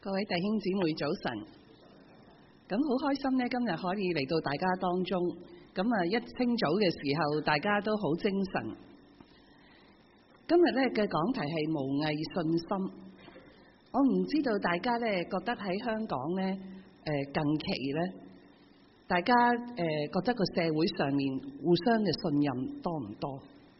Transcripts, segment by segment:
各位弟兄姊妹早晨，咁好開心呢，今日可以嚟到大家當中。咁一清早嘅時候，大家都好精神。今日呢嘅講題係無偽信心。我唔知道大家呢覺得喺香港呢，近期呢，大家覺得個社會上面互相嘅信任多唔多？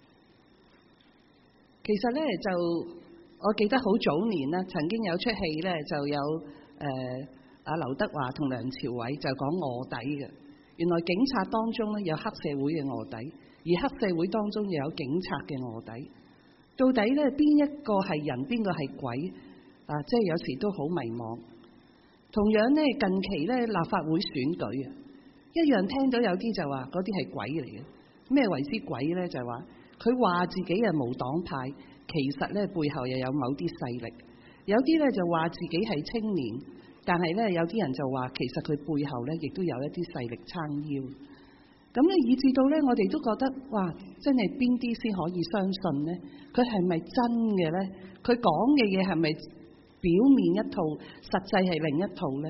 其實呢就。我記得好早年啦，曾經有出戲咧，就有阿劉德華同梁朝偉就講臥底嘅。原來警察當中咧有黑社會嘅臥底，而黑社會當中又有警察嘅臥底。到底咧邊一個係人，邊個係鬼？即係有時都好迷茫。同樣呢，近期咧立法會選舉啊，一樣聽到有啲就話嗰啲係鬼嚟嘅。咩為之鬼咧？就係話佢話自己係無黨派。其實咧背後又有某啲勢力，有啲咧就話自己係青年，但係咧有啲人就話其實佢背後咧亦都有一啲勢力撐腰，咁咧以至到咧我哋都覺得哇，真係邊啲先可以相信呢？佢係咪真嘅咧？佢講嘅嘢係咪表面一套，實際係另一套咧？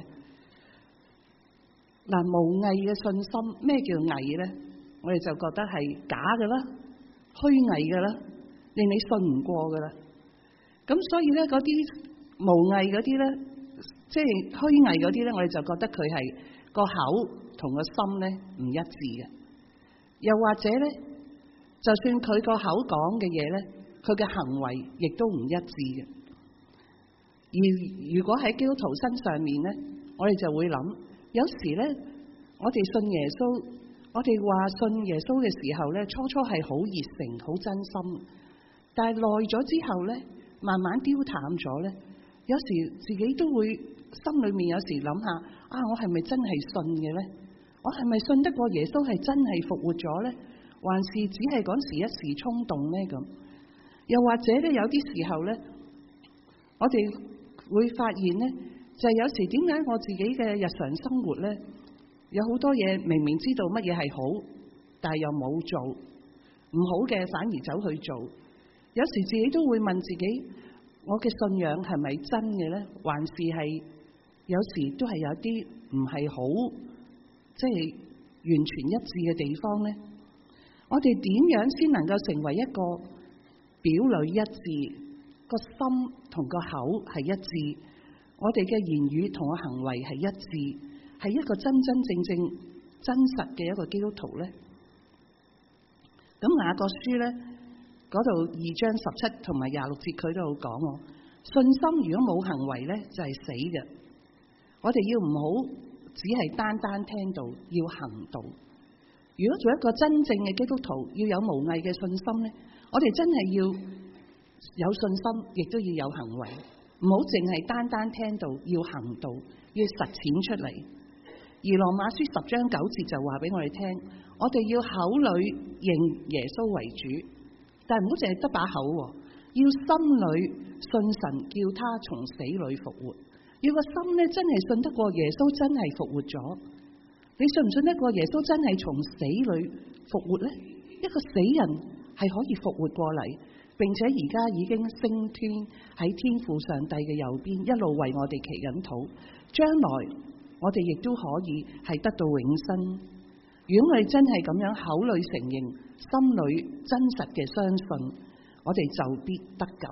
嗱，無偽嘅信心，咩叫偽咧？我哋就覺得係假嘅啦，虛偽嘅啦。令你信唔過噶啦，咁所以咧嗰啲無偽嗰啲咧，即係虛偽嗰啲咧，我哋就覺得佢係個口同個心咧唔一致嘅，又或者咧，就算佢個口講嘅嘢咧，佢嘅行為亦都唔一致嘅。而如果喺基督徒身上面咧，我哋就會諗，有時咧，我哋信耶穌，我哋話信耶穌嘅時候咧，初初係好熱誠、好真心。但係耐咗之後咧，慢慢丟淡咗咧，有時自己都會心裏面有時諗下，我係咪真係信嘅咧？我係咪信得過耶穌係真係復活咗咧？還是只係嗰時一時衝動咧？咁又或者咧，有啲時候咧，我哋會發現咧，就係有時點解我自己嘅日常生活咧，有好多嘢明明知道乜嘢係好，但係又冇做，唔好嘅反而走去做。有時自己都會問自己，我嘅信仰係咪真嘅咧？還是係有時都係有啲唔係好，即係完全一致嘅地方咧？我哋點樣先能夠成為一個表裏一致，個心同個口係一致，我哋嘅言語同個行為係一致，係一個真真正正真實嘅一個基督徒咧？咁雅各書咧，嗰度2章17同埋26節佢都有講喎，信心如果冇行為咧就係死嘅。我哋要唔好只係單單聽到，要行道。如果做一個真正嘅基督徒，要有無偽嘅信心咧，我哋真係要有信心，亦都要有行為，唔好淨係單單聽到，要行道，要實踐出嚟。而羅馬書10章9節就話俾我哋聽，我哋要口裏認耶穌為主。但係唔好淨係得把口，要心裏信神，叫他從死裏復活。要個心咧真係信得過耶穌真係復活咗。你信唔信得過耶穌真係從死裏復活咧？一個死人係可以復活過嚟，並且而家已經升天喺天父上帝嘅右邊，一路為我哋祈緊禱。將來我哋亦都可以係得到永生。如果我哋真係咁樣口裏承認，心裏真實嘅相信，我哋就必得救。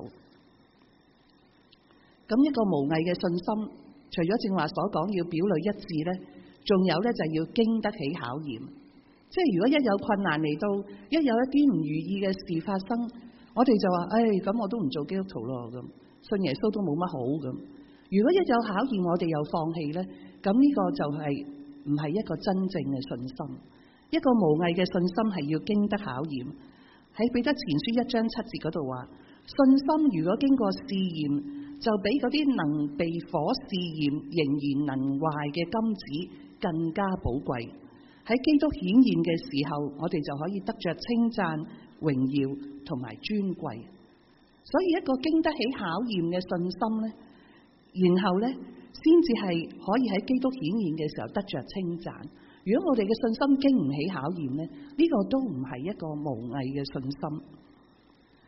咁一個無偽嘅信心，除咗正話所講要表裏一致咧，仲有咧就要經得起考驗。即係如果一有困難嚟到，一有一啲唔如意嘅事發生，我哋就話，咁我都唔做基督徒咯，咁信耶穌都冇乜好咁。如果一有考驗，我哋又放棄咧，咁呢個就係唔係一個真正嘅信心。一個無偽嘅信心係要經得考驗。喺彼得前書1章7節嗰度話，信心如果經過試驗，就比嗰啲能被火試驗仍然能壞嘅金子更加寶貴。喺基督顯現嘅時候，我哋就可以得着稱讚、榮耀同埋尊貴。所以一個經得起考驗嘅信心咧，然後咧先至係可以喺基督顯現嘅時候得着稱讚。如果我哋嘅信心經唔起考驗咧，呢個都唔係一個無偽嘅信心。咁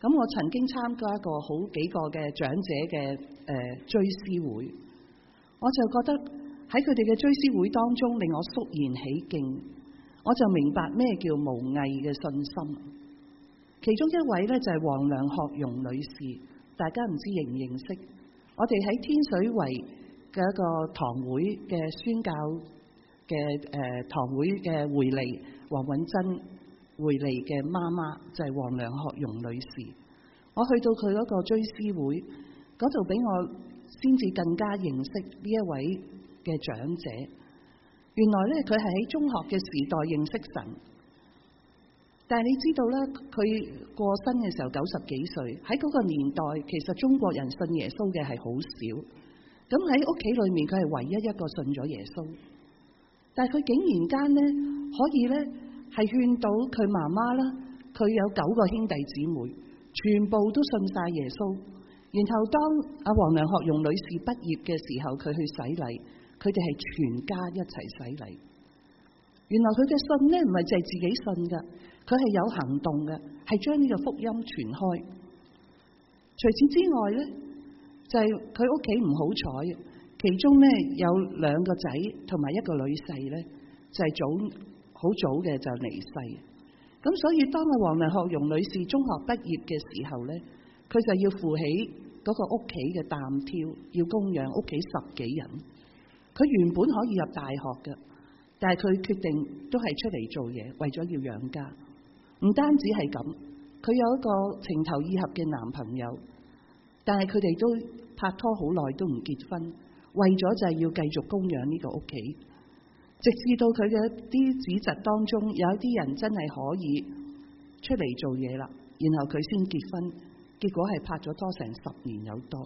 咁我曾經參加過好幾個嘅長者嘅追思會，我就覺得喺佢哋嘅追思會當中，令我肅然起敬，我就明白咩叫無偽嘅信心。其中一位咧就係黃梁學容女士，大家唔知認唔認識？我哋喺天水圍嘅一個堂會嘅宣教嘅堂會嘅會利，黃允珍會利嘅媽媽就係黃梁學容女士。我去到佢嗰個追思會嗰度，俾我先至更加認識呢一位嘅長者。原來咧佢係喺中學嘅時代認識神，但係你知道咧，佢過身嘅時候90幾歲，喺嗰個年代其實中國人信耶穌嘅係好少。咁喺屋企裏面佢係唯一一個信咗耶穌，但係佢竟然間咧可以咧係勸到佢媽媽啦，佢有9個兄弟姊妹，全部都信晒耶穌。然後當阿黃梁學容女士畢業嘅時候，佢去洗禮，佢哋係全家一齊洗禮。原來佢嘅信呢唔係淨係自己信噶，佢係有行動嘅，係將呢個福音傳開。除此之外呢，就係佢屋企唔好彩，其中呢有2個仔同埋1個女婿呢，就係好早嘅就離世。咁所以當阿黃梁學容女士中學畢業嘅時候呢，佢就要負起嗰個屋企嘅擔挑，要供養屋企10幾人。佢原本可以入大學嘅，但係佢決定都係出嚟做嘢，為咗要養家。唔單止係咁，佢有一個情投意合嘅男朋友，但係佢哋都拍拖好耐都唔結婚，為咗就係要繼續供養呢個屋企。直至到佢嘅啲子侄當中有一啲人真係可以出嚟做嘢啦，然後佢先結婚，結果係拍咗拖成10年有多。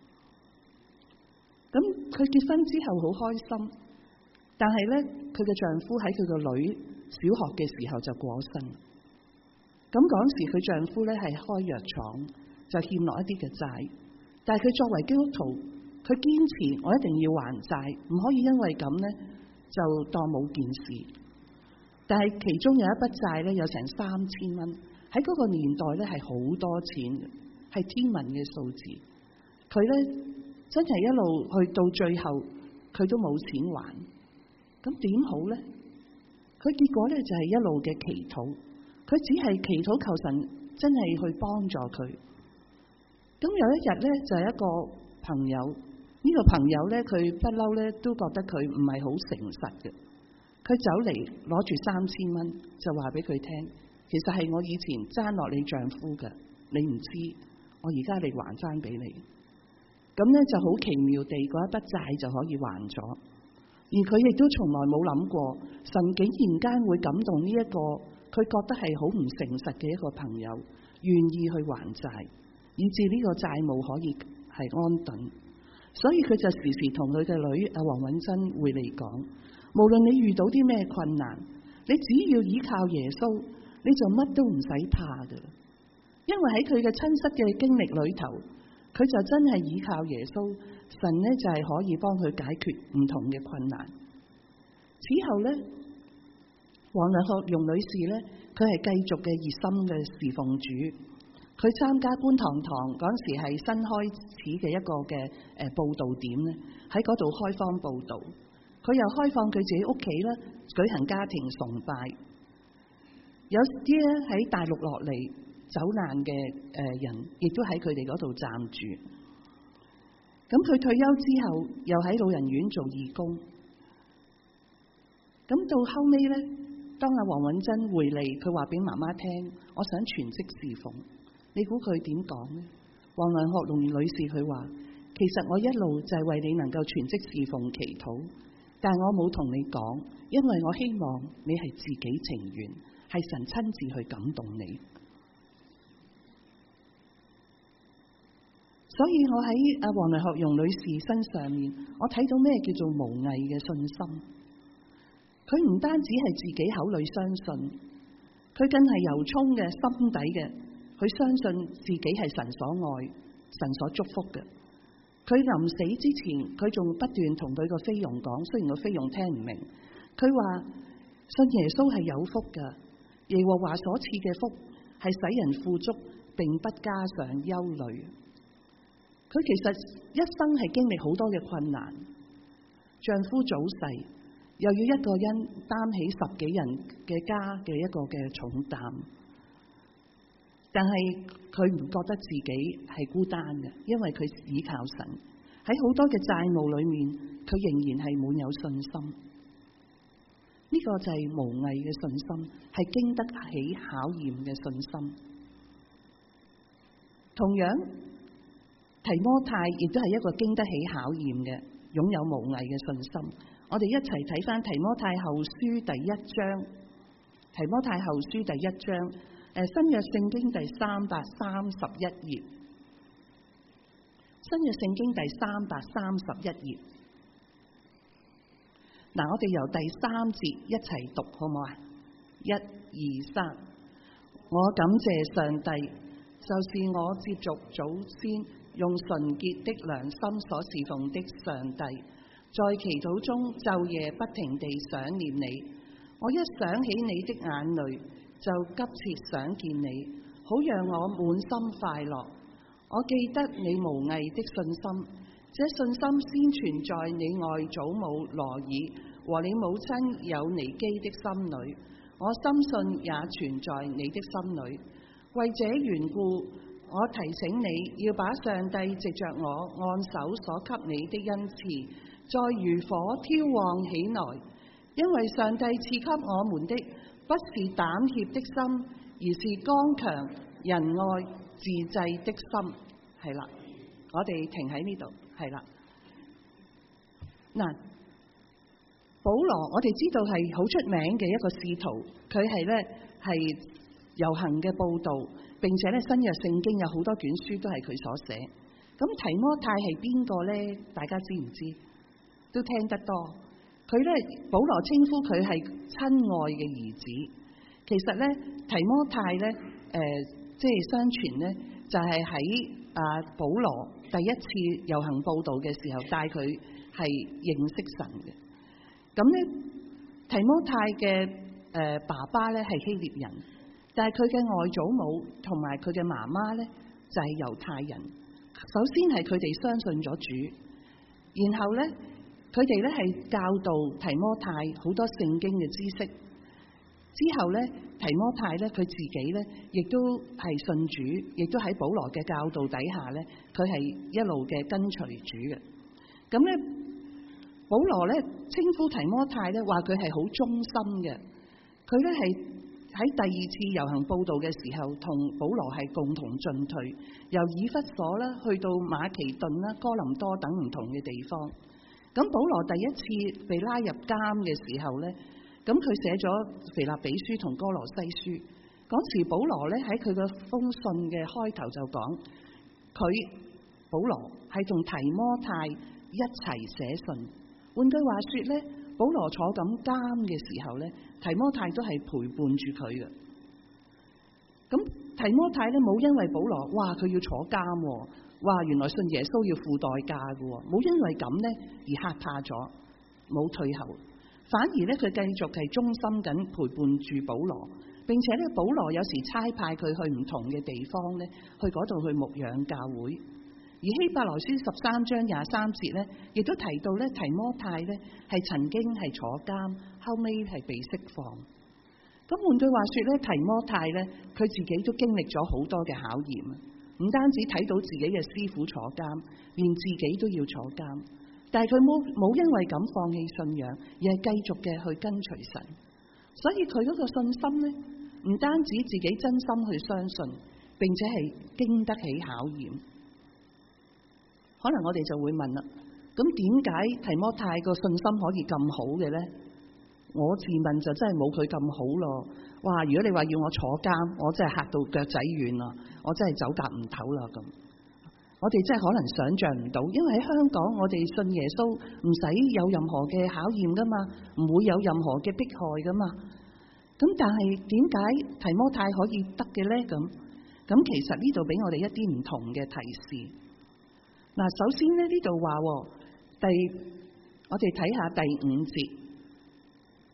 咁佢結婚之後好開心，但係咧佢嘅丈夫喺佢個女小學嘅時候就過身。咁嗰時佢丈夫咧係開藥廠，就欠落一啲嘅債，但係佢作為基督徒，佢堅持我一定要還債，唔可以因為咁咧就當冇件事。但係其中有一筆債咧有成3000蚊，喺嗰個年代咧係好多錢，係天文嘅數字。佢咧真係一路去到最後，佢都冇錢還。咁點好咧？佢結果咧就係一路嘅祈禱，佢只係祈禱求神真係去幫助佢。咁有一日咧就係一個朋友，呢個朋友咧佢不嬲咧都覺得佢唔係好誠實嘅。佢走嚟攞住3000蚊，就話俾佢聽，其實係我以前爭落你丈夫嘅，你唔知，我而家嚟還翻俾你。咁咧就好奇妙地嗰一筆債就可以還咗，而佢亦都從來冇諗過神竟然間會感動呢一個佢覺得係好唔誠實嘅一個朋友，願意去還債，以致呢個債務可以係安頓。所以佢就時時同佢嘅女阿黃允珍會嚟講，無論你遇到啲咩困難，你只要依靠耶穌，你就乜都唔使怕噶。因為喺佢嘅親身嘅經歷裏頭，佢就真係依靠耶穌，神呢就係可以幫佢解決唔同嘅困難。此後呢，黃梁學容女士呢，佢係繼續嘅熱心嘅侍奉主。佢參加觀塘堂嗰時係新開始嘅一個嘅佈道點呢，喺嗰度開荒佈道。佢又開放佢自己屋企啦，舉行家庭崇拜。有啲咧喺大陸落嚟走難嘅人，亦都喺佢哋嗰度暫住。咁佢退休之後，又喺老人院做義工。咁到後尾咧，當阿黃允珍回嚟，佢話俾媽媽聽，我想全職侍奉。你估佢點講呢？黃梁學容女士佢話，其實我一路就係為你能夠全職侍奉祈禱，但係我冇同你講，因為我希望你係自己情願，係神親自去感動你。所以我喺阿黃梁學容女士身上面，我睇到咩叫做無偽嘅信心。佢唔單止係自己口裏相信，佢更係由衷嘅心底嘅，佢相信自己係神所愛、神所祝福嘅。佢臨死之前，佢仲不斷同佢個菲傭講，雖然個菲傭聽唔明，佢話信耶穌係有福噶，耶和華所賜嘅福係使人富足，並並不加上憂慮。佢其實一生係經歷好多嘅困難，丈夫早逝，又要一個人擔起10幾人嘅家嘅一個嘅重擔，但係佢唔覺得自己係孤單嘅，因為佢倚靠神。喺好多嘅債務裏面，佢仍然係滿有信心。呢個就係無偽嘅信心，係經得起考驗嘅信心。同樣，提摩太亦都係一個經得起考驗嘅，擁有無偽嘅信心。我哋一齊睇翻提摩太後書第1章，提摩太後書第1章，新約聖經第331頁，新約聖經第331頁。嗱，我哋由第3節一齊讀好唔好啊？1、2、3。我感謝上帝，就是我接續祖先用純潔的良心所侍奉的上帝，在祈禱中晝夜不停地想念你。我一想起你的眼淚，就急切想見你，好讓我滿心快樂。我記得你無偽的信心，這信心先存在你外祖母羅爾和你母親有尼基的心裏，我深信也存在你的心裏。為這緣故，我提醒你要把上帝藉着我按手所給你的恩賜，再如火挑旺起來，因為上帝賜給我們的不是膽怯的心，而是剛強、仁愛、自制的心。係啦，我哋停喺呢度。係啦，嗱，保羅我哋知道係好出名嘅一個使徒，佢係遊行嘅報道，並且新約聖經有好多卷書都係佢所寫。咁提摩太係邊個呢？大家知唔知？都聽得多。佢保羅稱呼佢係親愛嘅兒子。其實提摩太即係相傳就係喺保羅第一次遊行報道嘅時候帶佢係認識神嘅。咁提摩太嘅爸爸係希臘人，但係佢嘅外祖母同埋佢嘅媽媽就係猶太人。首先係佢哋相信咗主，然後佢哋係教導提摩太好多聖經嘅知識。之後提摩太佢自己亦都係信主，亦都喺保羅嘅教導底下佢係一路嘅跟隨主嘅。咁保羅稱呼提摩太話佢係好忠心嘅。佢係喺第2次遊行報道嘅時候，同保羅係共同進退，由以弗所去到馬其頓啦、哥林多等唔同嘅地方。咁保羅第一次被拉入監嘅時候咁佢寫咗腓立比書同哥羅西書。嗰時保羅喺佢嘅封信嘅開頭就講，佢保羅係同提摩太一齊寫信。換句話說保羅坐緊監嘅時候提摩太都係陪伴住佢嘅。咁提摩太冇因為保羅佢要坐監，原來信耶穌要付代價嘅，冇因為咁而嚇怕咗，冇退後。反而佢繼續係忠心緊陪伴住保羅，並且保羅有時差派佢去唔同嘅地方去嗰度去牧養教會。而希伯來書13章23節亦都提到提摩太係曾經係坐監，後尾係被釋放。咁換句話說提摩太佢自己都經歷咗好多嘅考驗，唔單止睇到自己嘅師傅坐監，連自己都要坐監。但係佢冇因為咁放棄信仰，而係繼續嘅去跟隨神。所以佢嗰個信心唔單止自己真心去相信，並且係經得起考驗。可能我哋就會問啦，咁點解提摩太個信心可以咁好嘅呢？我自問就真係冇佢咁好咯。如果你話要我坐監，我真係嚇到腳仔軟啦，我真係走夾唔唞啦咁。我哋真係可能想象唔到，因為喺香港我哋信耶穌唔使有任何嘅考驗噶嘛，唔會有任何嘅迫害噶嘛。咁但係點解提摩太可以得嘅呢？咁其實呢度俾我哋一啲唔同嘅提示。嗱，首先呢度話我哋睇下第5節，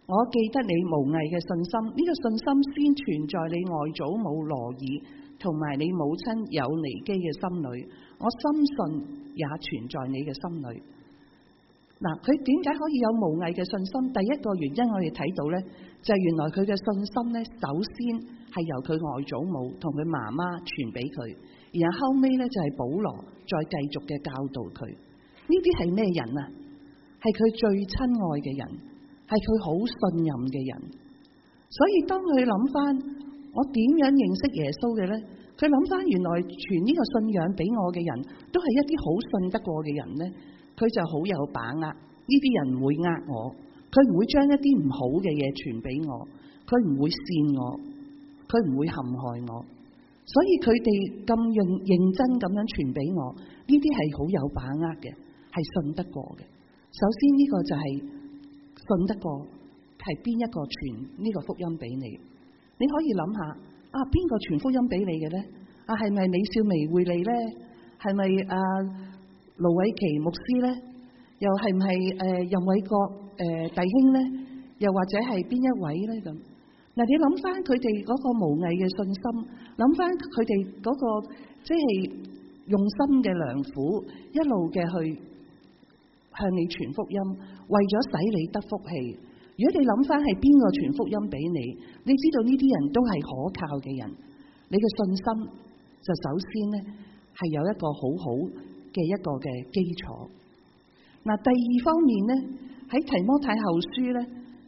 我記得你無偽嘅信心，呢個信心先存在你外祖母羅爾同埋你母親友尼基嘅心裏，我深信也存在你嘅心裏。嗱，佢點解可以有無偽嘅信心？第一個原因我哋睇到呢，就係原來佢嘅信心呢，首先係由佢外祖母同佢媽媽傳俾佢，然後後尾呢，就係保羅再繼續嘅教導佢。呢啲係咩人啊？係佢最親愛嘅人，係佢好信任嘅人。所以當佢諗翻我點樣認識耶穌嘅呢？佢諗翻原來傳呢個信仰俾我嘅人都係一啲好信得過嘅人呢，佢就好有把握。呢啲人唔會呃我，佢唔會將一啲唔好嘅嘢傳俾我，佢唔會騙我，佢唔會陷害我。所以佢哋咁認真咁樣傳俾我，呢啲係好有把握嘅，係信得過嘅。首先呢個就係信得過，係邊一個傳呢個福音俾你？你可以諗下啊，邊個傳福音俾你嘅呢？啊，係咪美少微會利呢？係咪盧偉琪牧師呢？又係唔係任偉國弟兄呢？又或者係邊一位呢？咁嗱，你諗翻佢哋嗰個無偽嘅信心，諗翻佢哋嗰個即係用心嘅良苦，一路嘅去向你傳福音，為咗使你得福氣。如果你諗翻係邊個傳福音俾你，你知道呢啲人都係可靠嘅人，你嘅信心就首先呢係有一個好好嘅一個嘅基礎。嗱，第二方面呢，喺提摩太後書呢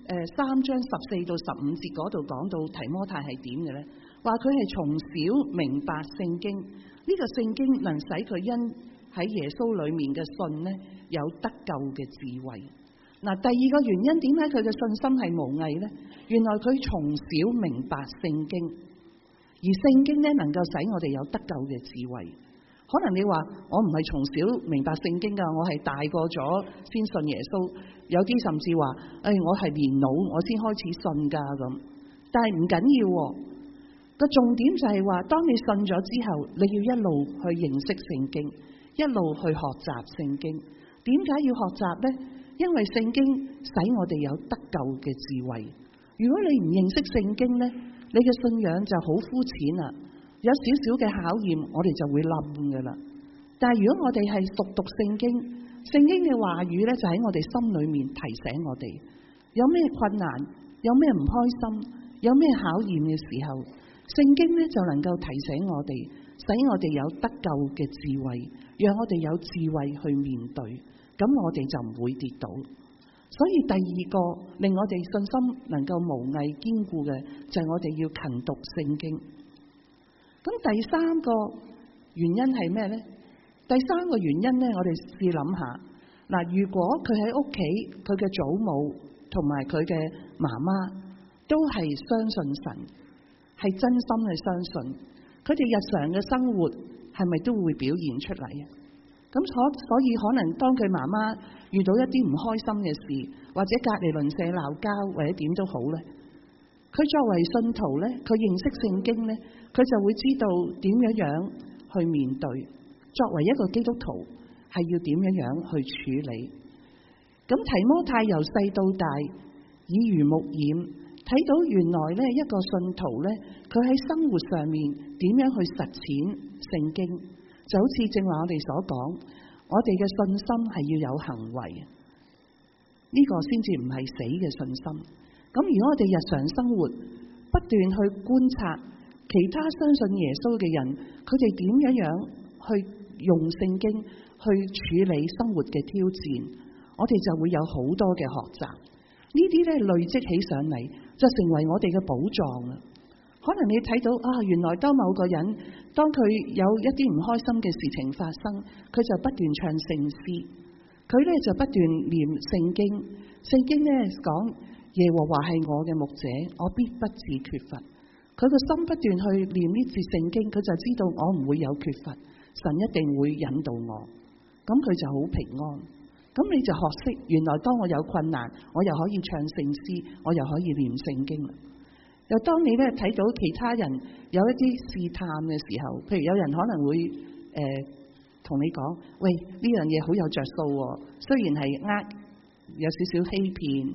3章14到15節嗰度講到提摩太係點嘅呢？話佢係從小明白聖經，呢個聖經能使佢因喺耶穌裏面嘅信呢有得救嘅智慧。嗱，第二個原因點解佢嘅信心係無偽呢？原來佢從小明白聖經，而聖經呢能夠使我哋有得救嘅智慧。可能你話我唔係從小明白聖經噶，我係大個咗先信耶穌。有啲甚至話，我係年老我先開始信噶咁。但係唔緊要，個重點就係話，當你信咗之後，你要一路去認識聖經，一路去學習聖經。點解要學習呢？因為聖經使我哋有得救嘅智慧。如果你唔認識聖經呢，你嘅信仰就好膚淺啦，有少少嘅考驗，我哋就會冧噶啦。但係如果我哋係熟讀聖經，聖經嘅話語呢，就喺我哋心裏面提醒我哋，有咩困難，有咩唔開心，有咩考驗嘅時候，聖經呢就能夠提醒我哋，使我哋有得救嘅智慧，讓我哋有智慧去面對。咁我哋就唔會跌倒。所以第二個令我哋信心能夠無偽堅固嘅，就係我哋要勤讀聖經。咁第三個原因係咩呢？第三個原因呢，我哋試諗下。嗱，如果佢喺屋企，佢嘅祖母同埋佢嘅媽媽都係相信神，係真心去相信，佢哋日常嘅生活係咪都會表現出嚟啊？咁所以可能當佢媽媽遇到一啲唔開心嘅事，或者隔離鄰舍鬧交，或者點都好咧，佢作為信徒咧，佢認識聖經咧，佢就會知道點樣去面對。作為一個基督徒，係要點樣去處理。咁提摩太由細到大耳濡目染，睇到原來咧一個信徒咧，佢喺生活上面點樣去實踐聖經。就好似正話我哋所講，我哋嘅信心係要有行為，呢個先至唔係死嘅信心。咁如果我哋日常生活不斷去觀察其他相信耶穌嘅人，佢哋點樣去用聖經去處理生活嘅挑戰，我哋就會有好多嘅學習。呢啲咧累積起上嚟，就成為我哋嘅寶藏啦。可能你睇到啊，原來當某個人當佢有一啲唔開心嘅事情發生，佢就不斷唱聖詩，佢咧就不斷念聖經。聖經咧講耶和華係我嘅牧者，我必不致缺乏。佢個心不斷去念呢節聖經，佢就知道我唔會有缺乏，神一定會引導我。咁佢就好平安。咁你就學識，原來當我有困難，我又可以唱聖詩，我又可以念聖經啦。又當你咧睇到其他人有一啲試探嘅時候，譬如有人可能會同你講，喂，呢樣嘢好有着數喎，雖然係有少少欺騙，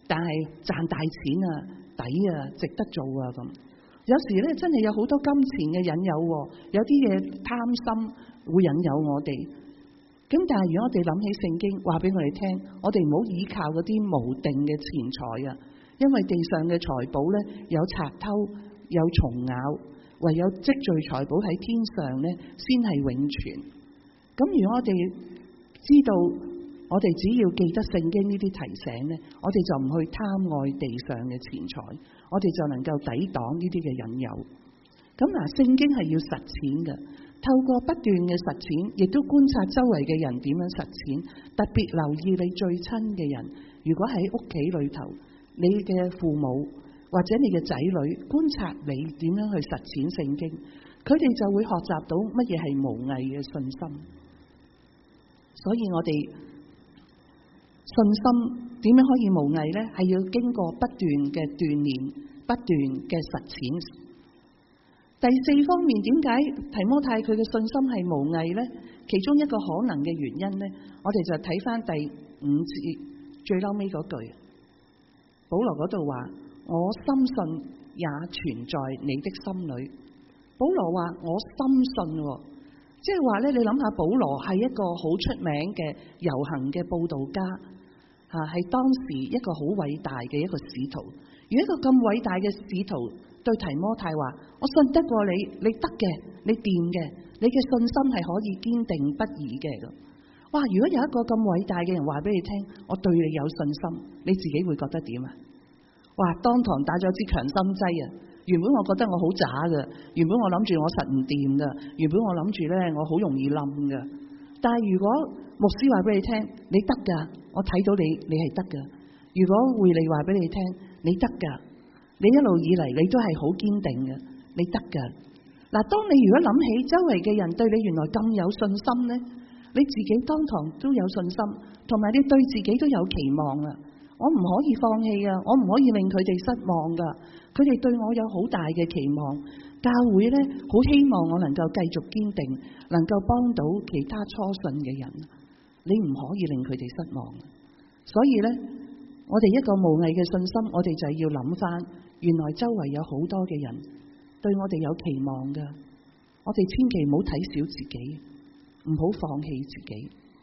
但係賺大錢啊，抵啊，值得做啊咁。有時咧真係有好多金錢嘅引誘，有啲嘢貪心會引誘我哋。咁但係如果我哋諗起聖經話俾我哋聽，我哋唔好依靠嗰啲無定嘅錢財啊，因為地上嘅財寶咧有賊偷，有蟲咬，唯有積聚財寶喺天上咧先係永存。咁如果我哋知道，我哋只要記得聖經呢啲提醒咧，我哋就唔去貪愛地上嘅錢財，我哋就能夠抵擋呢啲嘅引誘。咁嗱，聖經係要實踐嘅，透過不斷嘅實踐，亦都觀察周圍嘅人點樣實踐，特別留意你最親嘅人。如果喺屋企裏頭，你嘅父母或者你嘅仔女觀察你點樣去實踐聖經，佢哋就會學習到乜嘢係無偽嘅信心。所以我哋信心點樣可以無偽呢？係要經過不斷嘅鍛煉，不斷嘅實踐。第四方面，點解提摩太佢嘅信心係無偽呢？其中一個可能嘅原因呢，我哋就睇翻第5節最嬲尾嗰句，保羅嗰度話：我深信也存在你的心裏。保羅話我深信，即係話咧，你諗下，保羅係一個好出名嘅遊行嘅佈道家，係當時一個好偉大嘅一個使徒。如果一個咁偉大嘅使徒對提摩太話：我信得過你，你得嘅，你掂嘅，你嘅信心係可以堅定不移嘅。哇！如果有一個咁偉大嘅人話俾你聽，我對你有信心，你自己會覺得點啊？哇！當堂打咗支強心劑啊！原本我覺得我好渣㗎，原本我諗住我實唔掂㗎，原本我諗住咧我好容易冧㗎。但係如果牧師話俾你聽，你得㗎，我睇到你係得㗎。如果會利話俾你聽，你得㗎，你一路以嚟你都係好堅定嘅，你得㗎。嗱，當你如果諗起周圍嘅人對你原來咁有信心咧，你自己當堂都有信心，同埋你對自己都有期望啊！我唔可以放棄啊！我唔可以令佢哋失望㗎。佢哋對我有好大嘅期望，教會咧好希望我能夠繼續堅定，能夠幫到其他初信嘅人。你唔可以令佢哋失望。所以咧，我哋一個無偽嘅信心，我哋就要諗翻，原來周圍有好多嘅人對我哋有期望㗎。我哋千祈唔好睇小自己，唔好放棄自己。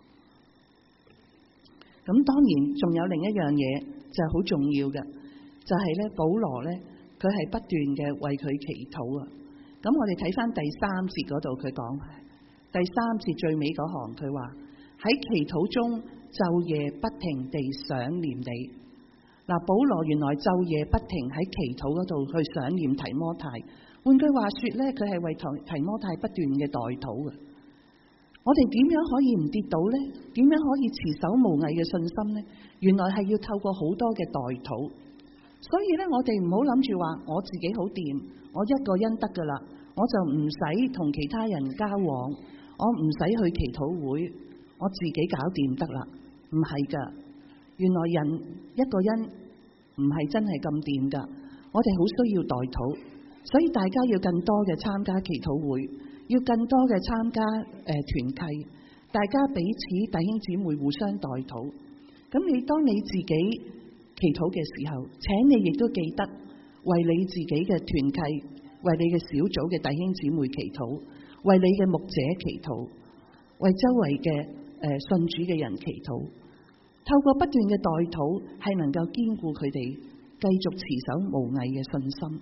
咁當然仲有另一樣嘢就係好重要嘅，就係咧保羅咧佢係不斷嘅為佢祈禱啊。咁我哋睇翻第3節嗰度，佢講第3節最尾嗰行，佢話喺祈禱中晝夜不停地想念你。嗱，保羅原來晝夜不停喺祈禱嗰度去想念提摩太。換句話說咧，佢係為提摩太不斷嘅代禱嘅。我哋點樣可以唔跌倒呢？點樣可以持守無偽嘅信心呢？原來係要透過好多嘅代禱。所以咧，我哋唔好諗住話我自己好掂，我一個人得噶啦，我就唔使同其他人交往，我唔使去祈禱會，我自己搞掂得啦。唔係噶，原來人一個人唔係真係咁掂噶，我哋好需要代禱，所以大家要更多嘅參加祈禱會。要更多嘅參加團契，大家彼此弟兄姊妹互相代禱。咁當你自己祈禱嘅時候，請你亦都記得為你自己嘅團契，為你嘅小組嘅弟兄姊妹祈禱，為你嘅牧者祈禱，為周圍嘅信主嘅人祈禱。透過不斷嘅代禱，係能夠堅固佢哋繼續持守無偽嘅信心。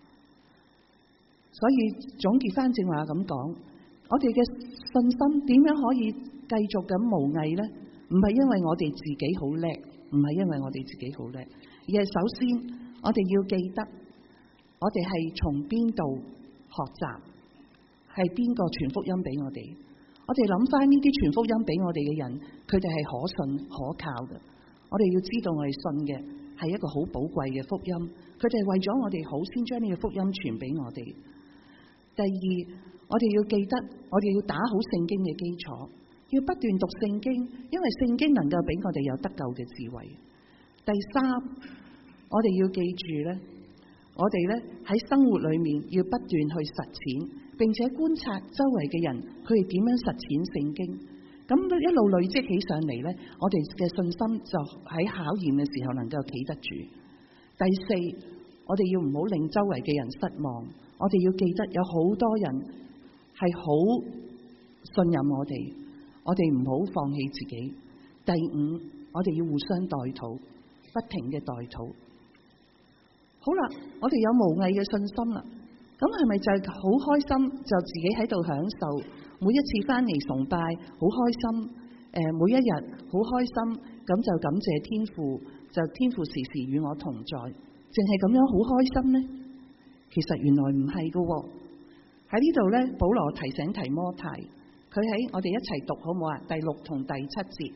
所以總結翻正話咁講，我哋嘅信心點樣可以繼續咁無偽呢？唔係因為我哋自己好叻，唔係因為我哋自己好叻，而係首先我哋要記得，我哋係從邊度學習，係邊個傳福音俾我哋。我哋諗翻呢啲傳福音俾我哋嘅人，佢哋係可信可靠嘅。我哋要知道我哋信嘅係一個好寶貴嘅福音，佢哋為咗我哋好，先將呢個福音傳俾我哋。第二，我哋要記得，我哋要打好聖經嘅基礎，要不斷讀聖經，因為聖經能夠俾我哋有得救嘅智慧。第三，我哋要記住咧，我哋咧喺生活裏面要不斷去實踐，並且觀察周圍嘅人，佢哋點樣實踐聖經。 咁一路累積起上嚟咧，我哋嘅信心就喺考驗嘅時候能夠企得住。第四，我哋要唔好令周圍嘅人失望，我哋要記得有好多人係好信任我哋唔好放棄自己。第五，我哋要互相代禱，不停嘅代禱。好啦，我哋有無偽嘅信心啦，咁係咪就係好開心，就自己喺度享受每一次翻嚟崇拜好開心，每一日好開心，咁就感謝天父，就天父時時與我同在，淨係咁樣好開心呢？其實原來唔係噶。喺呢度呢，保羅提醒提摩太，佢喺我哋一齊讀好唔好啊？第6同第7節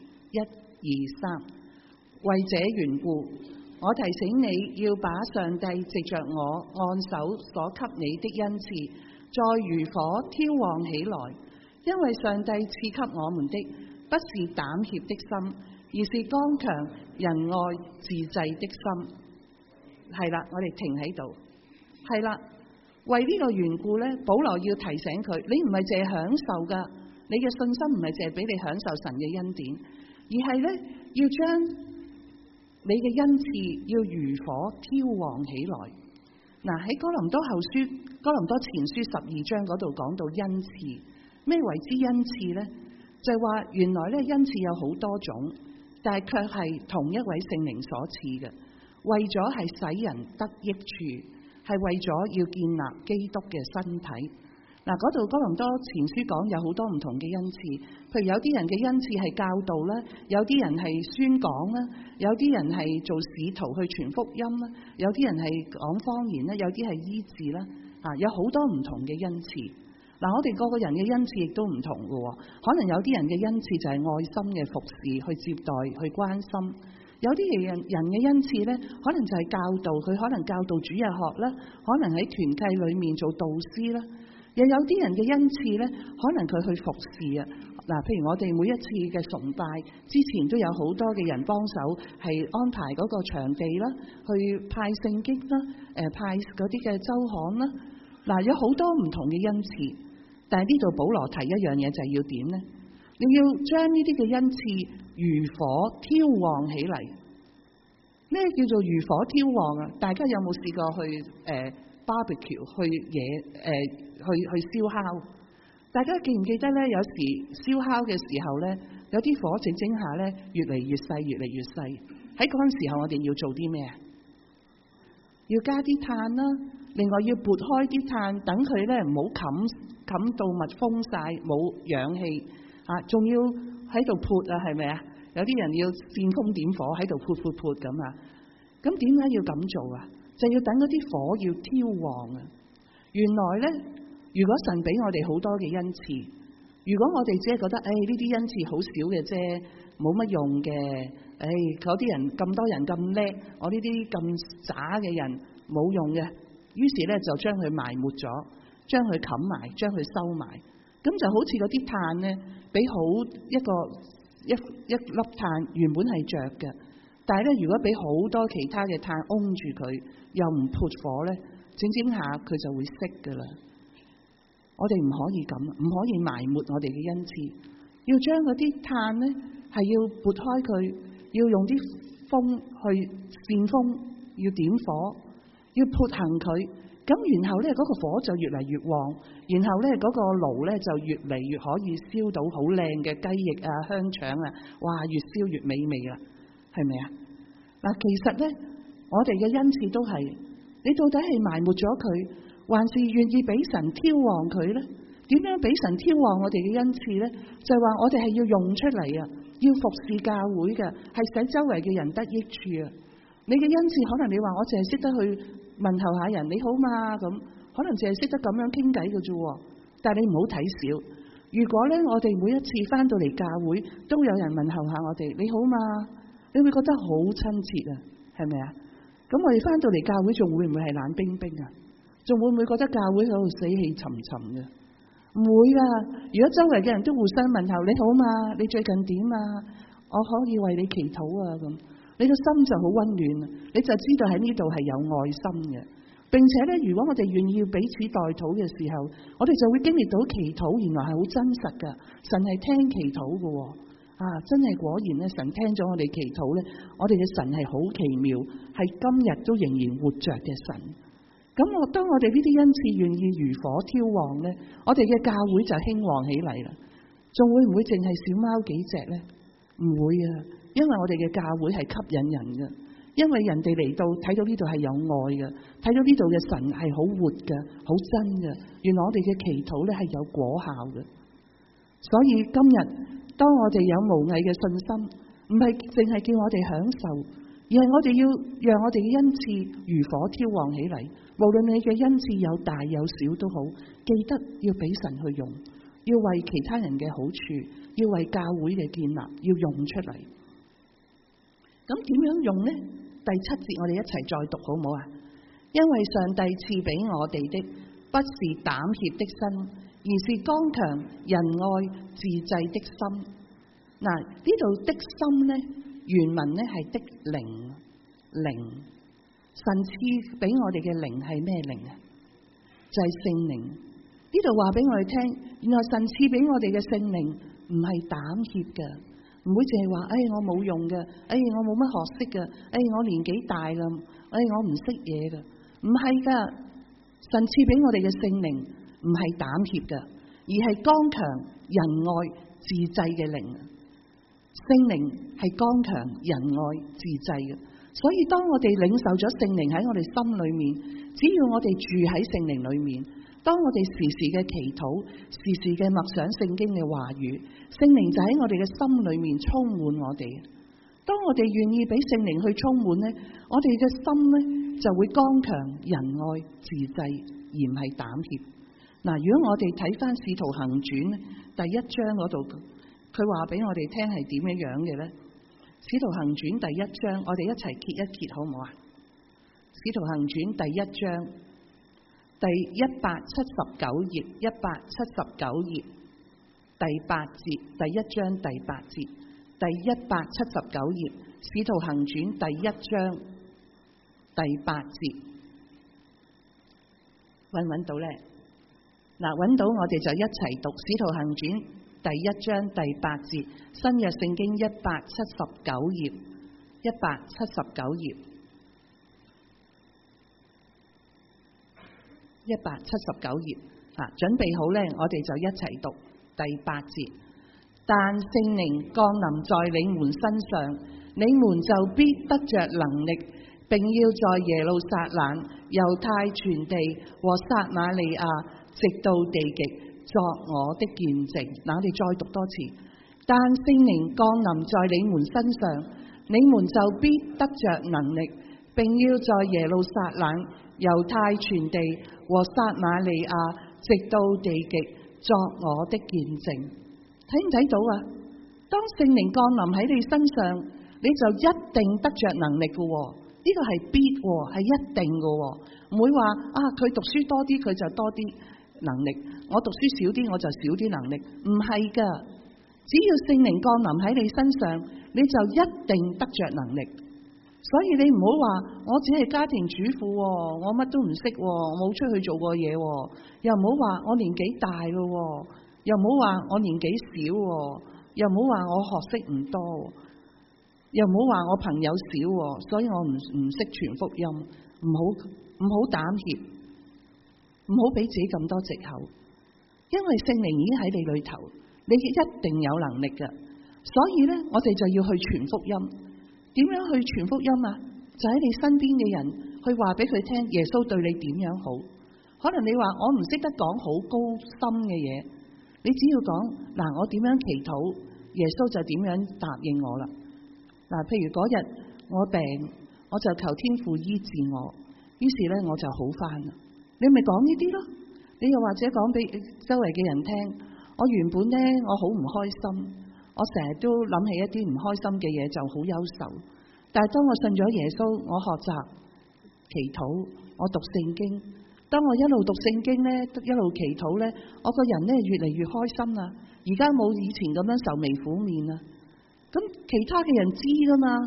，1、2、3。為這緣故，我提醒你要把上帝藉着我按手所給你的恩賜，再如火挑旺起來。因為上帝賜給我們的不是膽怯的心，而是剛強、仁愛、自制的心。係啦，我哋停喺度。係啦，為呢個緣故呢，保羅要提醒佢，你唔係淨係享受噶，你嘅信心唔係淨係俾你享受神嘅恩典，而係呢，要將你嘅恩賜要如火挑旺起來。嗱，喺哥林多前書12章嗰度講到恩賜，咩為之恩賜呢？就係話原來咧恩賜有好多種，但係卻係同一位聖靈所賜嘅，為咗係使人得益處，係為咗要建立基督嘅身體。嗱，嗰度哥林多前書講有好多唔同嘅恩賜，譬如有啲人嘅恩賜係教導啦，有啲人係宣講啦，有啲人係做使徒去傳福音啦，有啲人係講方言啦，有啲係醫治啦，有好多唔同嘅恩賜。嗱，我哋個個人嘅恩賜亦都唔同嘅，可能有啲人嘅恩賜就係愛心嘅服侍，去接待，去關心；有啲人嘅恩賜呢，可能就係教導，佢可能教導主日學啦，可能喺團契裏面做導師啦。又有啲人嘅恩賜呢，可能佢去服侍啊。嗱，譬如我哋每一次嘅崇拜之前都有好多嘅人幫手，係安排嗰個場地啦，去派聖經啦，派嗰啲嘅周刊啦。嗱，有好多唔同嘅恩賜，但係呢度保羅提一樣嘢就係要點呢？你要將呢啲嘅恩賜如火挑旺起嚟。咩叫做如火挑旺啊？大家有冇試過去barbecue 去燒烤？大家記唔記得咧？有時燒烤嘅時候咧，有啲火整整下咧，越嚟越細，越嚟越細。喺嗰陣時候，我哋要做啲咩啊？要加啲炭啦，另外要撥開啲炭，等佢咧唔好冚到密封晒，冇氧氣啊！仲要喺度潑啊，係咪啊？有啲人要煽風點火喺度潑咁啊！咁點解要咁做啊？就要等嗰啲火要挑旺啊！原來咧，如果神俾我哋好多嘅恩賜，如果我哋只係覺得呢啲恩賜好少嘅啫，冇乜用嘅，嗰啲人咁多人咁叻，我呢啲咁渣嘅人冇用嘅，於是咧就將佢埋沒咗，將佢冚埋，將佢收埋，咁就好似嗰啲炭咧，俾好一粒炭原本係着嘅。但係咧，如果俾好多其他嘅炭擁住佢，又唔撥火咧，整下佢就會熄噶啦。我哋唔可以咁，唔可以埋沒我哋嘅恩賜，要將嗰啲炭咧係要撥開佢，要用啲風去煽風，要點火，要潑行佢。咁然後咧嗰個火就越嚟越旺，然後咧嗰個爐咧就越嚟越可以燒到好靚嘅雞翼啊、香腸啊，哇！越燒越美味啦。係咪啊？嗱，其實咧，我哋嘅恩賜都係，你到底係埋沒咗佢，還是願意俾神挑旺佢咧？點樣俾神挑旺我哋嘅恩賜咧？就係話我哋係要用出嚟啊，要服侍教會嘅，係使周圍嘅人得益處啊！你嘅恩賜可能你話我淨係識得去問候下人，你好嘛咁，可能淨係識得咁樣傾偈嘅啫。但係你唔好睇少，如果咧我哋每一次翻到嚟教會都有人問候下我哋，你好嘛？你會覺得好親切啊，係咪啊？咁我哋翻到嚟教會仲會唔會係冷冰冰啊？仲會唔會覺得教會喺度死氣沉沉嘅？唔會噶。如果周圍嘅人都互相問候，你好嘛？你最近點啊？我可以為你祈禱啊咁，你個心就好溫暖，你就知道喺呢度係有愛心嘅。 並且咧，如果我哋願意彼此代禱嘅時候，我哋就會經歷到祈禱原來係好真實噶，神係聽祈禱噶。真係果然咧，神聽咗我哋祈禱咧，我哋嘅神係好奇妙，係今日都仍然活着嘅神。咁當我哋呢啲恩賜願意如火挑旺咧，我哋嘅教會就興旺起嚟啦。仲會唔會淨係小貓幾隻咧？唔會啊，因為我哋嘅教會係吸引人嘅，因為人哋嚟到睇到呢度係有愛嘅，睇到呢度嘅神係好活嘅，好真嘅。原來我哋嘅祈禱咧係有果效嘅。所以今日當我哋有無偽嘅信心，唔係淨係叫我哋享受，而係我哋要讓我哋嘅恩賜如火挑旺起嚟。無論你嘅恩賜有大有小都好，記得要俾神去用，要為其他人嘅好處，要為教會嘅建立，要用出嚟。咁點樣用呢？第7節我哋一齊再讀好唔好啊？因為上帝賜俾我哋的不是膽怯的心，而是剛強仁愛自制的心。嗱，呢度的心呢，原文呢係的靈。神賜俾我哋嘅靈係咩靈啊？就係聖靈。呢度話俾我哋聽，原來神賜俾我哋嘅聖靈唔係膽怯嘅，唔會淨係話我冇用嘅，我冇乜學識嘅，我年紀大啦，我唔識嘢嘅，唔係噶。神賜俾我哋嘅聖靈唔係膽怯嘅，而係剛強仁愛自制嘅靈。聖靈係剛強仁愛自制嘅。所以當我哋領受咗聖靈喺我哋心裏面，只要我哋住喺聖靈裏面，當我哋時時嘅祈禱，時時嘅默想聖經嘅話語，聖靈就喺我哋嘅心裏面充滿我哋。當我哋願意俾聖靈去充滿呢，我哋嘅心呢就會剛強仁愛自制，而唔係膽怯。嗱，如果我哋睇翻使徒行傳第1章嗰度，佢話俾我哋聽係點樣嘅呢？使徒行傳第1章，我哋一齊揭一揭好唔好啊？使徒行傳第1章第179頁，179頁第8節，第1章第8節，第179頁，使徒行傳第1章第8節，揾唔揾到咧？嗱，揾到我哋就一齊讀使徒行傳第1章第8節，新約聖經179頁，179頁，179頁，準備好咧，我哋就一齊讀第8節。但聖靈降臨在你們身上，你們就必得着能力，並要在耶路撒冷、猶太全地和撒瑪利亞，直到地極，作我的見證。嗱，我哋再讀多次。但聖靈降臨在你們身上，你們就必得着能力，並要在耶路撒冷、猶太全地和撒瑪利亞，直到地極，作我的見證。睇唔睇到啊？當聖靈降臨喺你身上，你就一定得着能力嘅。呢個係必，係一定嘅，唔會話佢讀書多啲佢就多啲能力，我讀書少啲我就少啲能力，唔係噶。只要聖靈降臨喺你身上，你就一定得着能力。所以你唔好話我只係家庭主婦，我乜都唔識，我冇出去做過嘢，又唔好話我年紀大咯，又唔好話我年紀少，又唔好話我學識唔多，又唔好話我朋友少，所以我唔識傳福音。唔好膽怯，唔好俾自己咁多藉口，因為聖靈已經喺你裏頭，你一定有能力嘅。所以呢，我哋就要去傳福音。點樣去傳福音啊？就喺你身邊嘅人去話俾佢聽，耶穌對你點樣好。可能你話我唔識得講好高深嘅嘢，你只要講嗱，我點樣祈禱，耶穌就點樣答應我啦。嗱，譬如嗰日我病，我就求天父醫治我，於是咧我就好返啦。你咪講呢啲咯，你又或者講俾周圍嘅人聽，我原本咧我好唔開心，我成日都諗起一啲唔開心嘅嘢就好憂愁，但係當我信咗耶穌，我學習祈禱，我讀聖經，當我一路讀聖經咧，一路祈禱咧，我個人咧越嚟越開心啦，而家冇以前咁樣愁眉苦面啦。咁其他嘅人知噶嘛，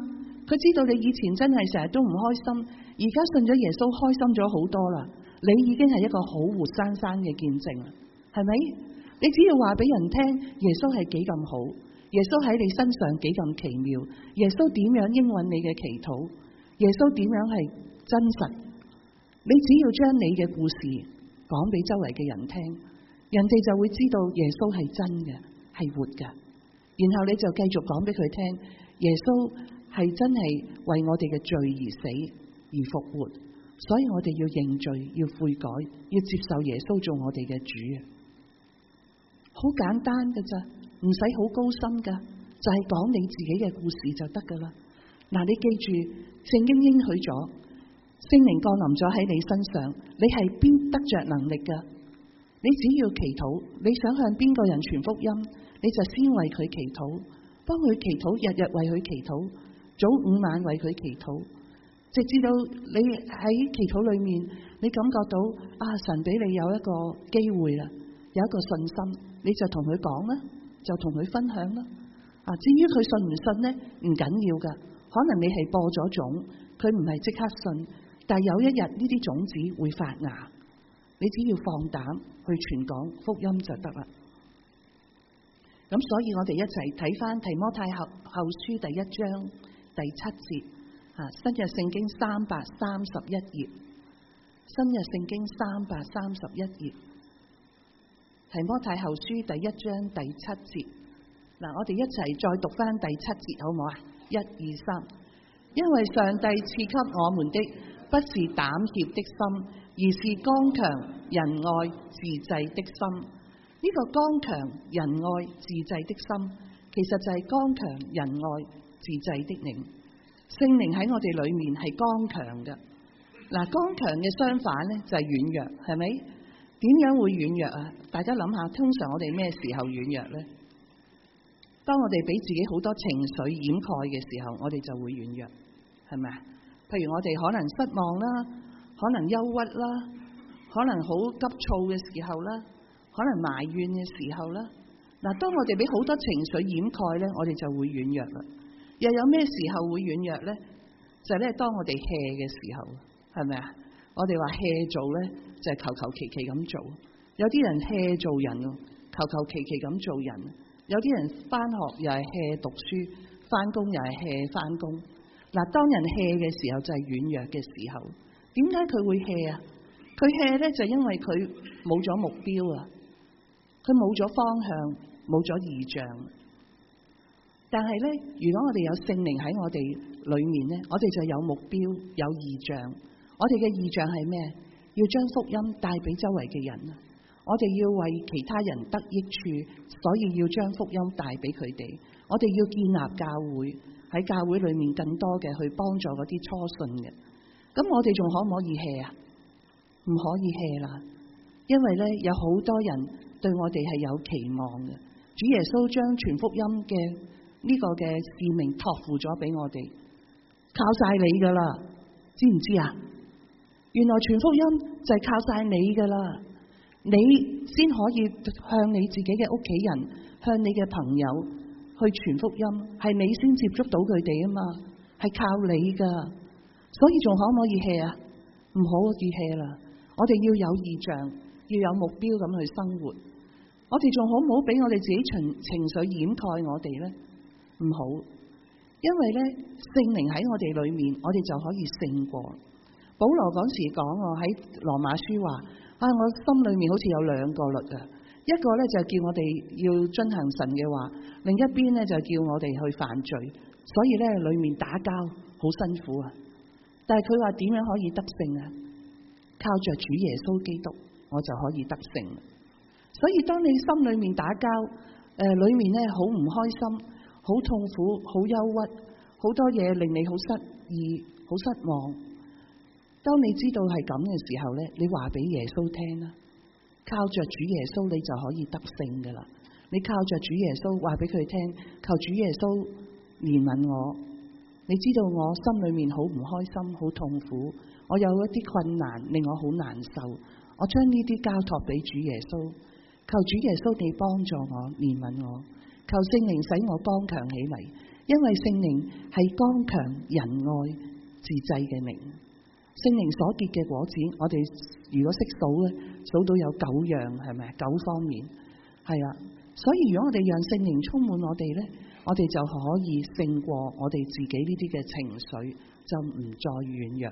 佢知道你以前真係成日都唔開心，而家信咗耶穌開心咗好多啦。你已經係一個好活生生嘅見證啦，係咪？你只要話俾人聽耶穌係幾咁好，耶穌喺你身上幾咁奇妙，耶穌點樣應允你嘅祈禱，耶穌點樣係真實。你只要將你嘅故事講俾周圍嘅人聽，人哋就會知道耶穌係真嘅，係活嘅。然後你就繼續講俾佢聽，耶穌係真係為我哋嘅罪而死而復活，所以我哋要認罪，要悔改，要接受耶穌做我哋嘅主。好簡單㗎咋，唔使好高深㗎，就係講你自己嘅故事就得㗎啦。嗱，你記住，聖經應許咗，聖靈降臨咗喺你身上，你係必得着能力㗎。你只要祈禱，你想向邊個人傳福音，你就先為佢祈禱，幫佢祈禱，日日為佢祈禱，早午晚為佢祈禱，直至到你喺祈禱裏面，你感覺到神俾你有一個機會啦，有一個信心，你就同佢講啦，就同佢分享啦。至於佢信唔信呢？唔緊要噶，可能你係播咗種，佢唔係即刻信，但係有一日呢啲種子會發芽，你只要放膽去傳講福音就得啦。咁所以我哋一齊睇翻提摩太後書第1章第7節，新約聖經331頁，新約聖經331頁，提摩太後書第1章第7節。嗱，我哋一齊再讀翻第7節好唔好啊？1、2、3。因為上帝賜給我們的不是膽怯的心，而是剛強、仁愛、自制的心。呢個剛強、仁愛、自制的心，其實就係剛強、仁愛、自制的靈。聖靈喺我哋裏面係剛強嘅。嗱，剛強嘅相反呢，就係軟弱，係咪？點樣會軟弱啊？大家諗下，通常我哋咩時候軟弱呢？當我哋俾自己好多情緒掩蓋嘅時候，我哋就會軟弱，係咪啊？譬如我哋可能失望啦，可能憂鬱啦，可能好急躁嘅時候啦，可能埋怨嘅時候啦。嗱，當我哋俾好多情緒掩蓋咧，我哋就會軟弱啦。又有咩時候會軟弱咧？就係咧，當我哋 hea 嘅時候，係咪啊？我哋話 hea 做咧，就係求求其其咁做。有啲人 hea 做人，求求其其咁做人。有啲人翻學又係 hea 讀書，翻工又係 hea 翻工。嗱，當人 hea 嘅時候就係軟弱嘅時候。點解佢會 hea 啊？佢 hea 咧就因為佢冇咗目標啊，佢冇咗方向，冇咗異象。但係咧，如果我哋有聖靈喺我哋裏面咧，我哋就有目標，有異象。我哋嘅異象係咩？要將福音帶俾周圍嘅人啊！我哋要為其他人得益處，所以要將福音帶俾佢哋。我哋要建立教會，喺教會裏面更多嘅去幫助嗰啲初信嘅。咁我哋仲可唔可以 hea 啊？唔可以 hea 啦，因為咧有好多人對我哋係有期望嘅。主耶穌將傳福音嘅呢個嘅使命託付咗俾我哋，靠晒你噶啦，知唔知啊？原來傳福音就係靠晒你噶啦。你先可以向你自己嘅屋企人，向你嘅朋友去傳福音，係你先接觸到佢哋啊嘛，係靠你噶，所以仲可唔可以 hea 啊？唔可以 hea 啦！我哋要有異象，要有目標咁去生活。我哋仲好唔好俾我哋自己情緒掩蓋我哋咧？唔好，因為咧聖靈喺我哋裏面，我哋就可以勝過。保羅嗰時講喺羅馬書話。我心裏面好似有2個律啊，一個咧就叫我哋要遵行神嘅話，另一邊咧就叫我哋去犯罪，所以咧裏面打交好辛苦啊。但係佢話點樣可以得勝啊？靠着主耶穌基督，我就可以得勝。所以當你心裏面打交，裏面咧好唔開心，好痛苦，好憂鬱，好多嘢令你好失意，好失望。當你知道係咁嘅時候咧，你話俾耶穌聽啦，靠着主耶穌你就可以得勝噶啦。你靠着主耶穌話俾佢聽，求主耶穌憐憫我。你知道我心裏面好唔開心，好痛苦，我有一啲困難令我好難受，我將呢啲交託俾主耶穌，求主耶穌你幫助我，憐憫我，求聖靈使我剛強起嚟。 因為聖靈係剛強、仁愛、自制嘅靈。聖靈所結嘅果子，我哋如果識數咧，數到有9樣，係咪？9方面，係啊。所以如果我哋讓聖靈充滿我哋咧，我哋就可以勝過我哋自己呢啲嘅情緒，就唔再軟弱。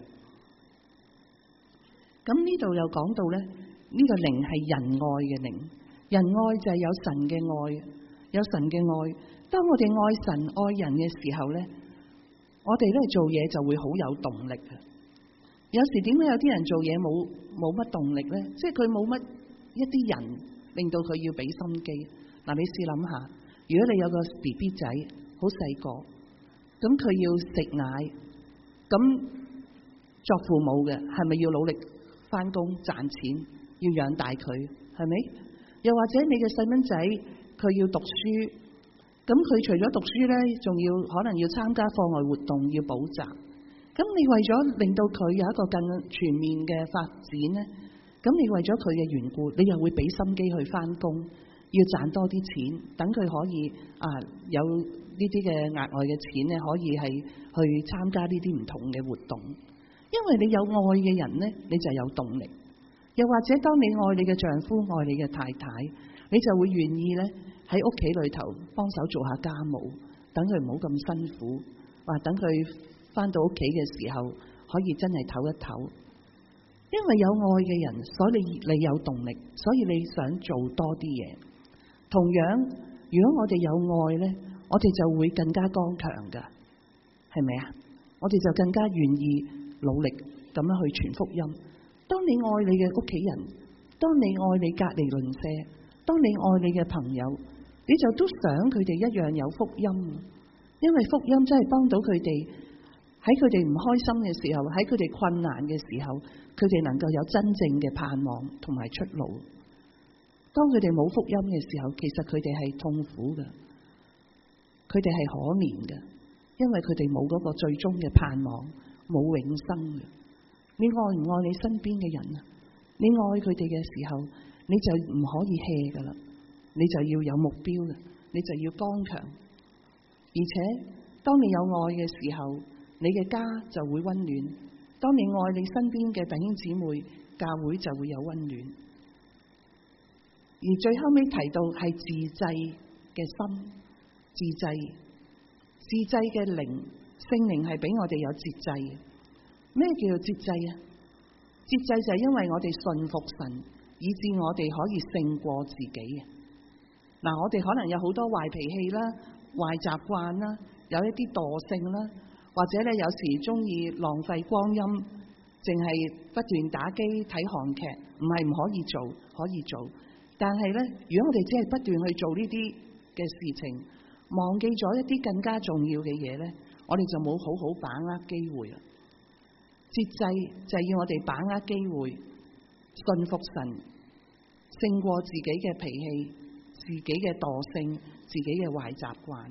咁呢度又講到咧，呢個靈係仁愛嘅靈，仁愛就係有神嘅愛，有神嘅愛。當我哋愛神愛人嘅時候咧，我哋咧做嘢就會好有動力嘅。有時點解有啲人做嘢冇乜動力咧？即係佢冇乜一啲人令到佢要俾心機。嗱，你試諗下，如果你有個 BB 仔好細個，咁佢要食奶，咁作父母嘅係咪要努力返工賺錢，要養大佢，係咪？又或者你嘅細蚊仔佢要讀書，咁佢除咗讀書咧，仲要可能要參加課外活動，要補習。咁你為咗令到佢有一個更全面嘅發展咧，咁你為咗佢嘅緣故，你又會俾心機去返工，要賺多啲錢，等佢可以有呢啲嘅額外嘅錢咧，可以係去參加呢啲唔同嘅活動。因為你有愛嘅人咧，你就有動力。又或者當你愛你嘅丈夫，愛你嘅太太，你就會願意咧喺屋企裏頭幫手做下家務，等佢唔好咁辛苦，或等佢返到屋企嘅時候可以真係唞一唞。因為有愛嘅人，所以你有動力，所以你想做多啲嘢。同樣，如果我哋有愛咧，我哋就會更加剛強噶，係咪啊？我哋就更加願意努力咁樣去傳福音。當你愛你嘅屋企人，當你愛你隔離鄰舍，當你愛你嘅朋友，你就都想佢哋一樣有福音。因為福音真係幫到佢哋，喺佢哋唔開心嘅時候，喺佢哋困難嘅時候，佢哋能夠有真正嘅盼望同埋出路。當佢哋冇福音嘅時候，其實佢哋係痛苦嘅，佢哋係可憐嘅，因為佢哋冇嗰個最終嘅盼望，冇永生嘅。你愛唔愛你身邊嘅人啊？你愛佢哋嘅時候，你就唔可以 hea 噶啦，你就要有目標嘅，你就要剛強。而且當你有愛嘅時候，你嘅家就會溫暖。當你愛你身邊嘅弟兄姊妹，教會就會有溫暖。而最後尾提到係自制嘅心，自制嘅靈，聖靈係俾我哋有節制。咩叫做節制啊？節制就係因為我哋信服神，以致我哋可以勝過自己。嗱，我哋可能有好多壞脾氣啦、壞習慣啦，有一啲惰性啦，或者咧有時中意浪費光陰，淨係不斷打機睇韓劇，唔係唔可以做，可以做。但係咧，如果我哋只係不斷去做呢啲嘅事情，忘記咗一啲更加重要嘅嘢咧，我哋就冇好好把握機會啦。節制就係要我哋把握機會，信服神，勝過自己嘅脾氣、自己嘅惰性、自己嘅壞習慣。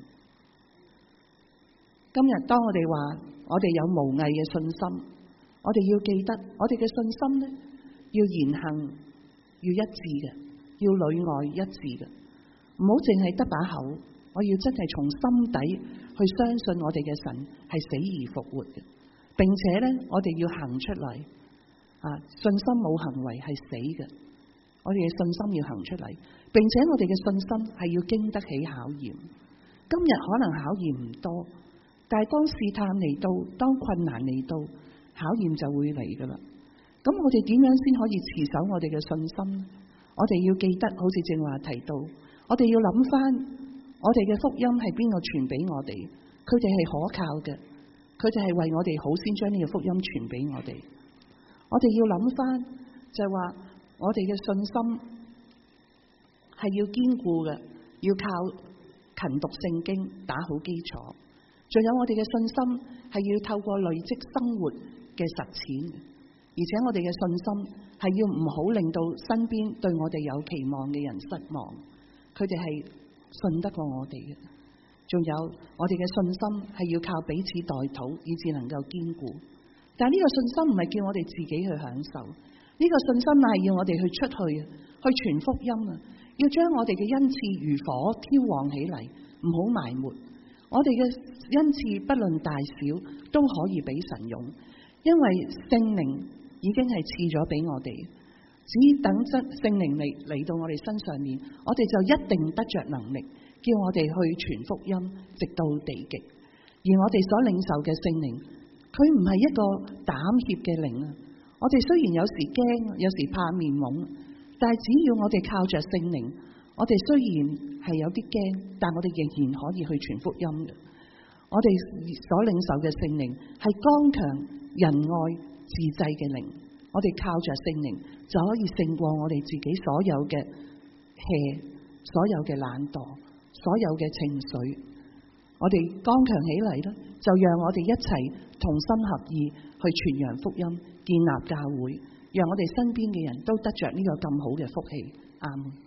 今日當我哋話我哋有無偽嘅信心，我哋要記得我哋嘅信心咧，要言行要一致嘅，要裏外一致嘅，唔好淨係得把口。我要真係從心底去相信我哋嘅神係死而復活嘅。並且咧，我哋要行出嚟信心冇行為係死嘅。我哋嘅信心要行出嚟，並且我哋嘅信心係要經得起考驗。今日可能考驗唔多，但係當試探嚟到，當困難嚟到，考驗就會嚟噶啦。咁我哋點樣先可以持守我哋嘅信心？我哋要記得，好似正話提到，我哋要諗翻，我哋嘅福音係邊個傳俾我哋？佢哋係可靠嘅。佢哋係為我哋好，先將呢個福音傳俾我哋。我哋要諗翻，就係話我哋嘅信心係要堅固嘅，要靠勤讀聖經打好基礎。仲有我哋嘅信心係要透過累積生活嘅實踐，而且我哋嘅信心係要唔好令到身邊對我哋有期望嘅人失望。佢哋係信得過我哋嘅。仲有我哋嘅信心係要靠彼此代禱，以至能夠堅固。但係呢個信心唔係叫我哋自己去享受，呢個信心係要我哋去出去傳福音啊！要將我哋嘅恩賜如火挑旺起嚟，唔好埋沒。 我哋嘅恩賜不論大小都可以俾神用，因為聖靈已經係賜咗俾我哋，只等聖靈嚟到我哋身上面，我哋就一定得着能力，叫我哋去傳福音直到地極。而我哋所領受嘅聖靈，佢唔係一個膽怯嘅靈啊！我哋雖然有時驚，有時怕面懵，但係只要我哋靠着聖靈，我哋雖然係有啲驚，但我哋仍然可以去傳福音嘅。我哋所領受嘅聖靈係剛強、仁愛、自制嘅靈，我哋靠着聖靈就可以勝過我哋自己所有嘅氣、所有嘅懶惰、所有嘅情緒。我哋剛強起嚟啦，就讓我哋一齊同心合意去傳揚福音，建立教會，讓我哋身邊嘅人都得着呢個咁好嘅福氣。阿們。